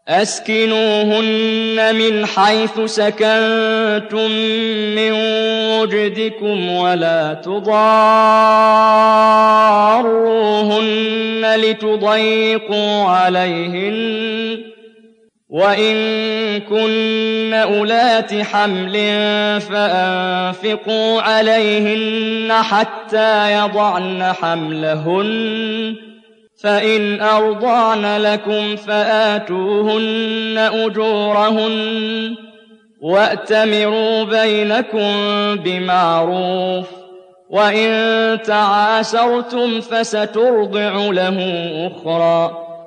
أسكنوهن من حيث سكنتم من وجدكم ولا تضاروهن لتضيقوا عليهن وإن كن أولات حمل فأنفقوا عليهن حتى يضعن حملهن فإن أرضعن لكم فآتوهن أجورهن وأتمروا بينكم بمعروف وإن تعاسرتم فسترضع له أخرى